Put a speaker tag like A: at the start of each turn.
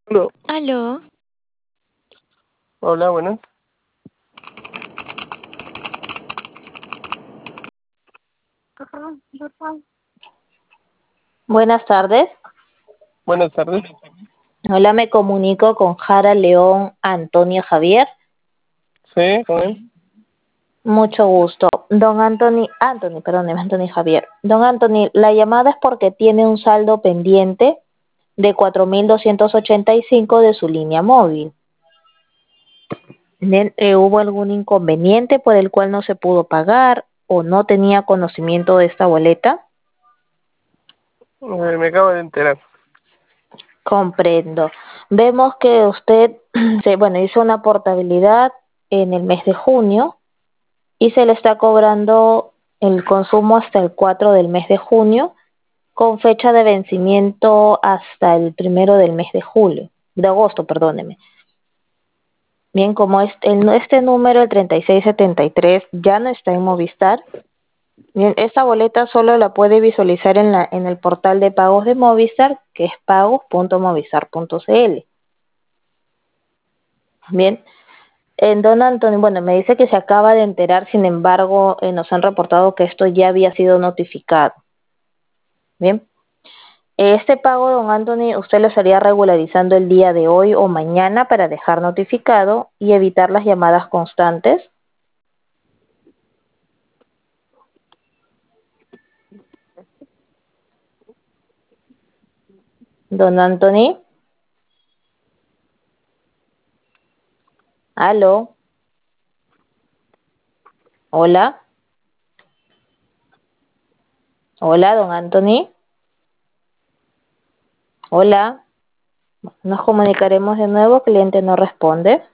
A: No.
B: Aló,
A: Hola, buenas.
C: Buenas tardes.
A: Buenas tardes.
C: Hola, me comunico con Jara León Antonio Javier.
A: Sí, con él.
C: Mucho gusto. Don perdóneme, Anthony Javier. Don Anthony, la llamada es porque tiene un saldo pendiente de 4.285 de su línea móvil. Bien, ¿hubo algún inconveniente por el cual no se pudo pagar o no tenía conocimiento de esta boleta?
A: Me acabo de enterar.
C: Comprendo. Vemos que usted hizo una portabilidad en el mes de junio y se le está cobrando el consumo hasta el 4 del mes de junio con fecha de vencimiento hasta el 1 del mes de agosto, perdóneme. Bien, como este número, el 3673, ya no está en Movistar. Bien, esta boleta solo la puede visualizar en el portal de pagos de Movistar, que es pagos.movistar.cl. Bien, en Don Antonio, me dice que se acaba de enterar, sin embargo, nos han reportado que esto ya había sido notificado. Bien, este pago, don Anthony, usted lo estaría regularizando el día de hoy o mañana para dejar notificado y evitar las llamadas constantes. Don Anthony, aló, hola, hola, don Anthony, hola, nos comunicaremos de nuevo, cliente no responde.